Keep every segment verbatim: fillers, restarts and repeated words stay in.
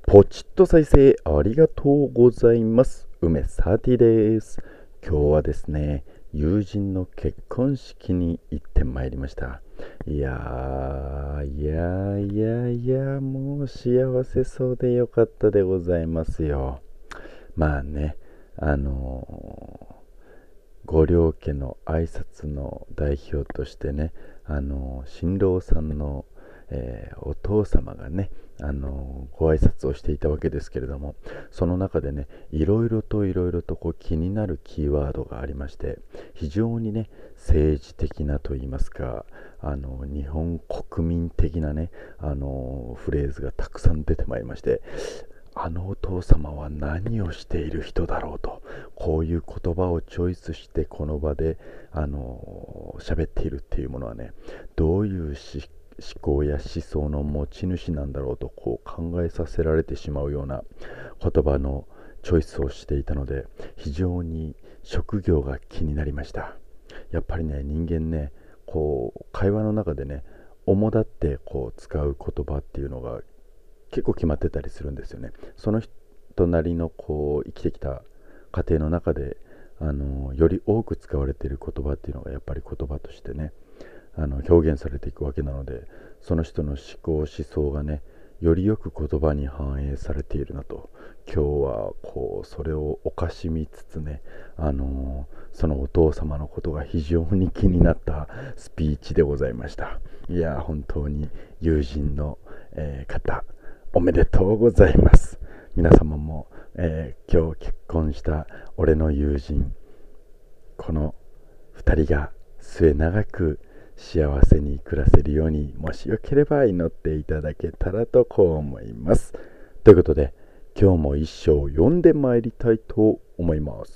ポチッと再生ありがとうございます。梅サティです。今日はですね、友人の結婚式に行ってまいりました。いやー、いやーいやいや、もう幸せそうでよかったでございますよ。まあね、あのーご両家の挨拶の代表としてね、あの新郎さんの、えーお父様がね、あのご挨拶をしていたわけですけれども、その中でね、いろいろといろいろとこう気になるキーワードがありまして、非常にね、政治的なといいますか、あの日本国民的なね、あのフレーズがたくさん出てまいりまして、あのお父様は何をしている人だろうと、こういう言葉をチョイスしてこの場であの喋っているっていうものはね、どういうし思考や思想の持ち主なんだろうとこう考えさせられてしまうような言葉のチョイスをしていたので、非常に職業が気になりました。やっぱりね、人間ね、こう会話の中でね、主だってこう使う言葉っていうのが結構決まってたりするんですよね。その人なりのこう生きてきた過程の中で、あのより多く使われている言葉っていうのがやっぱり言葉としてね、あの表現されていくわけなので、その人の思考思想がね、よりよく言葉に反映されているなと、今日はこうそれをおかしみつつね、あのそのお父様のことが非常に気になったスピーチでございました。いや本当に友人の、えー方おめでとうございます。皆様も、えー今日結婚した俺の友人、このふたりが末永く幸せに暮らせるように、もしよければ祈っていただけたらとこう思います。ということで、今日も一章読んでまいりたいと思います。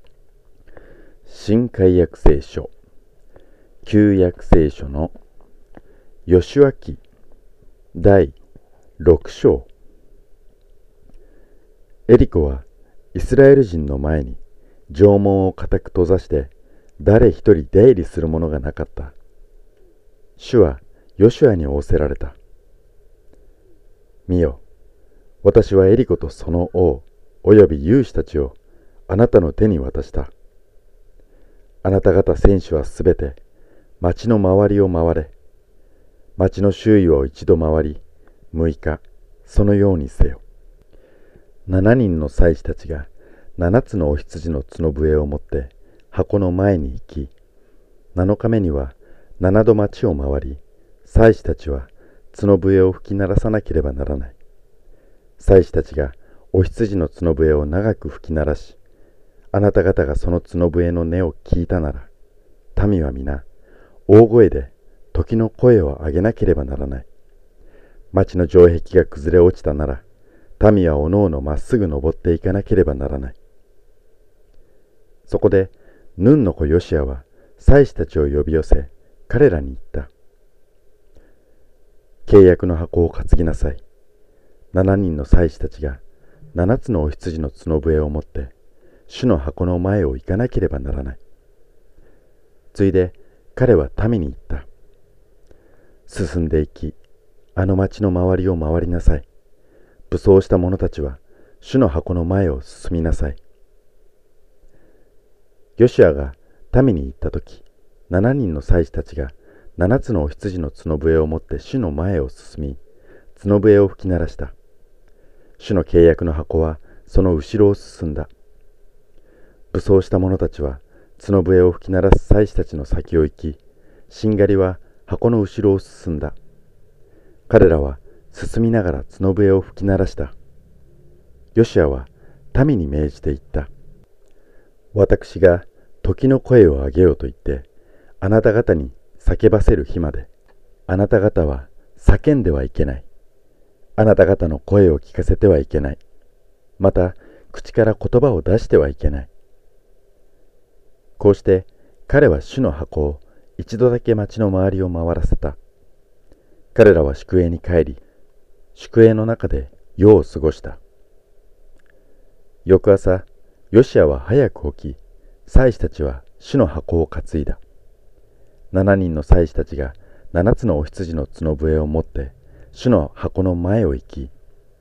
新海約聖書、旧約聖書のヨシュア記だいろく章。エリコはイスラエル人の前に城門を固く閉ざして誰一人出入りするものがなかった。主はヨシュアに仰せられた。見よ、私はエリコとその王および勇士たちをあなたの手に渡した。あなた方戦士はすべて町の周りを回れ。町の周囲を一度回り、六日そのようにせよ。七人の祭司たちが七つのお羊の角笛を持って箱の前に行き、七日目には七度町を回り、祭司たちは角笛を吹き鳴らさなければならない。祭司たちがお羊の角笛を長く吹き鳴らし、あなた方がその角笛の音を聞いたなら、民は皆大声で時の声を上げなければならない。町の城壁が崩れ落ちたなら、民はおのおのまっすぐ登っていかなければならない。そこでヌンの子ヨシアは祭司たちを呼び寄せ、彼らに言った。契約の箱を担ぎなさい。七人の祭司たちが七つのお羊の角笛を持って主の箱の前を行かなければならない。ついで彼は民に言った。進んでいき、あの町の周りを回りなさい。武装した者たちは主の箱の前を進みなさい。ヨシュアが民に言ったとき、七人の祭司たちが七つのお羊の角笛を持って主の前を進み、角笛を吹き鳴らした。主の契約の箱はその後ろを進んだ。武装した者たちは角笛を吹き鳴らす祭司たちの先を行き、しんがりは箱の後ろを進んだ。彼らは進みながら角笛を吹き鳴らした。ヨシュアは民に命じて言った。私が時の声を上げようと言って、あなた方に叫ばせる日まで、あなた方は叫んではいけない。あなた方の声を聞かせてはいけない。また、口から言葉を出してはいけない。こうして彼は主の箱を一度だけ町の周りを回らせた。彼らは宿営に帰り、宿営の中で夜を過ごした。翌朝、ヨシアは早く起き、祭司たちは主の箱を担いだ。七人の祭司たちが七つのお羊の角笛を持って主の箱の前を行き、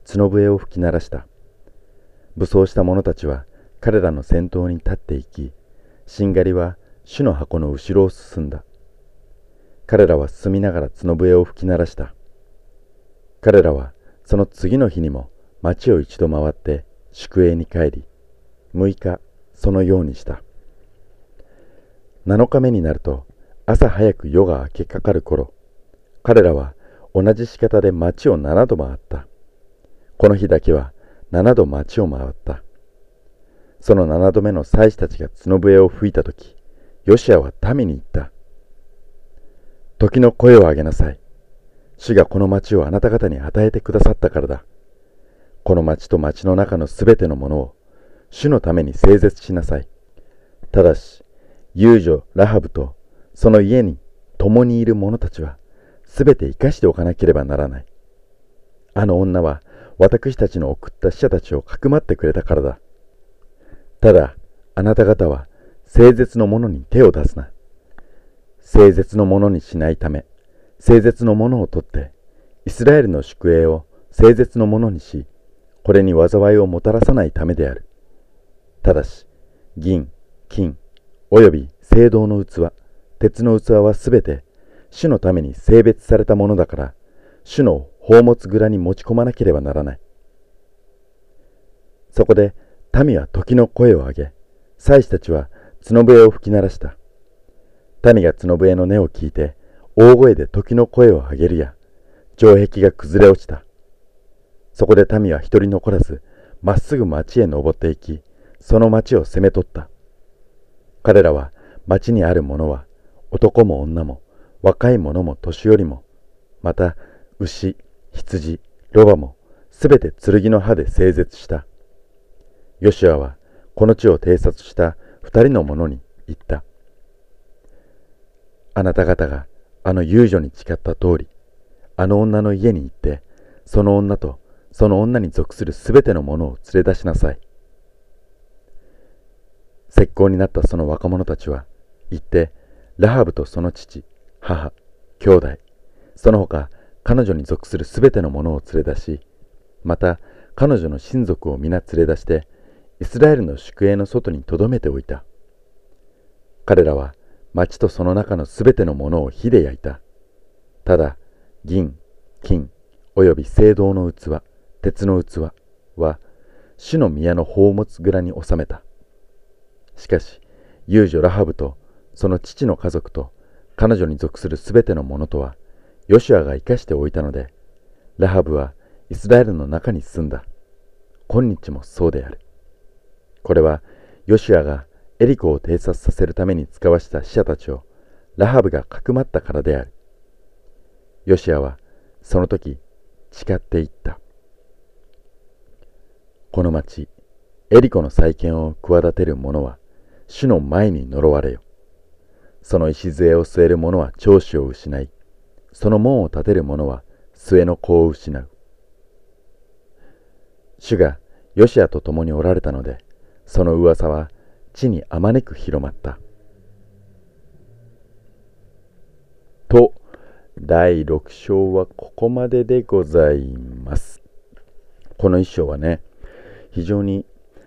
角笛を吹き鳴らした。武装した者たちは彼らの先頭に立っていき、しんがりは主の箱の後ろを進んだ。彼らは進みながら角笛を吹き鳴らした。彼らはその次の日にも町を一度回って宿営に帰り、むいかそのようにした。なのかめになると、朝早く夜が明けかかる頃、彼らは同じ仕方で町を七度回った。この日だけは七度町を回った。その七度目の祭司たちが角笛を吹いたとき、ヨシアは民に言った。時の声を上げなさい。主がこの町をあなた方に与えてくださったからだ。この町と町の中のすべてのものを主のために聖絶しなさい。ただし、遊女ラハブとその家に共にいる者たちはすべて生かしておかなければならない。あの女は私たちの送った使者たちをかくまってくれたからだ。ただ、あなた方は聖絶のものに手を出すな。聖絶のものにしないため、聖絶のものを取って、イスラエルの宿営を聖絶のものにし、これに災いをもたらさないためである。ただし、銀、金、および青銅の器、鉄の器はすべて、主のために聖別されたものだから、主の宝物蔵に持ち込まなければならない。そこで、民は時の声を上げ、祭司たちは角笛を吹き鳴らした。民が角笛の音を聞いて、大声で時の声を上げるや、城壁が崩れ落ちた。そこで民は一人残らず、まっすぐ町へ登っていき、その町を攻め取った。彼らは町にある者は、男も女も、若い者も年寄りも、また牛、羊、ロバも、すべて剣の刃で整絶した。ヨシュアはこの地を偵察した二人の者に言った。あなた方があの遊女に誓った通り、あの女の家に行って、その女とその女に属するすべての者を連れ出しなさい。石膏になったその若者たちは、行って、ラハブとその父、母、兄弟、その他彼女に属するすべての者を連れ出し、また彼女の親族を皆連れ出して、イスラエルの宿営の外に留めておいた。彼らは町とその中のすべてのものを火で焼いた。ただ、銀、金、および青銅の器、鉄の器は、主の宮の宝物蔵に収めた。しかし、遊女ラハブとその父の家族と彼女に属するすべてのものとは、ヨシュアが生かしておいたので、ラハブはイスラエルの中に住んだ。今日もそうである。これはヨシュアがエリコを偵察させるために使わした使者たちをラハブがかくまったからである。ヨシュアはその時誓っていった。この町、エリコの再建を企てる者は主の前に呪われよ。その礎を据える者は長子を失い、その門を立てる者は末の子を失う。主がヨシュアと共におられたので、その噂は地にあまねく広まった。と、だいろく章はここまででございます。この一章はね、非常に、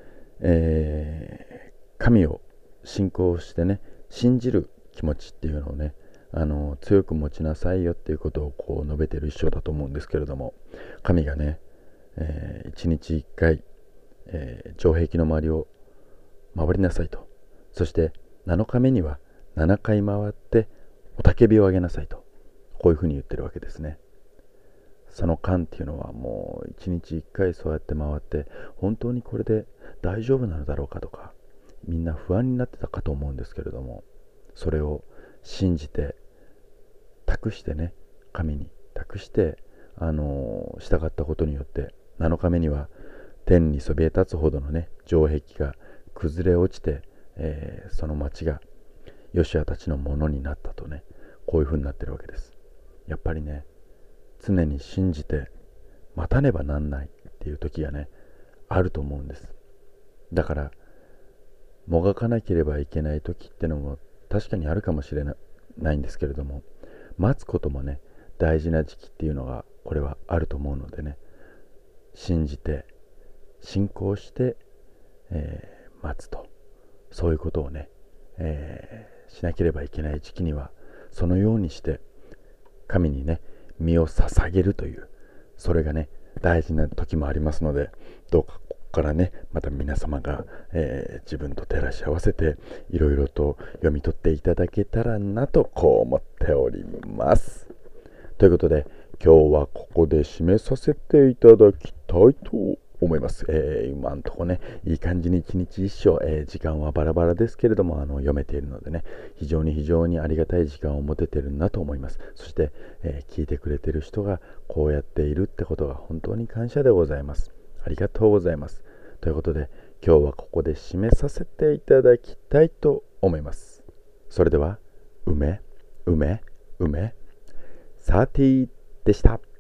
えー、神を信仰してね、信じる気持ちっていうのをね、あの強く持ちなさいよっていうことをこう述べている一章だと思うんですけれども、神がね、えー、一日一回、えー、城壁の周りを回りなさいと、そしてなのかめにはななかい回って雄たけびを上げなさいと、こういうふうに言ってるわけですね。その間っていうのはもう一日一回そうやって回って、本当にこれで大丈夫なのだろうかとか、みんな不安になってたかと思うんですけれども、それを信じて託してね、神に託してあの従ったことによって、なのかめには天にそびえ立つほどのね城壁が崩れ落ちて、えー、その町がヨシュアたちのものになったとね、こういうふうになってるわけです。やっぱりね、常に信じて待たねばなんないっていう時がねあると思うんです。だからもがかなければいけない時ってのも確かにあるかもしれないんですけれども、待つこともね大事な時期っていうのがこれはあると思うのでね、 信じて信仰して、えー待つと、そういうことをね、えーしなければいけない時期にはそのようにして神にね身を捧げるという、それがね大事な時もありますので、どうかここからねまた皆様が、えー自分と照らし合わせていろいろと読み取っていただけたらなとこう思っております。ということで今日はここで締めさせていただきたいと思います。えー、今んとこねいい感じに一日一生、えー時間はバラバラですけれどもあの読めているのでね、非常に非常にありがたい時間を持ててるなと思います。そして、えー聞いてくれてる人がこうやっているってことが本当に感謝でございます。ありがとうございます。ということで今日はここで締めさせていただきたいと思います。それでは梅梅梅サーティーでした。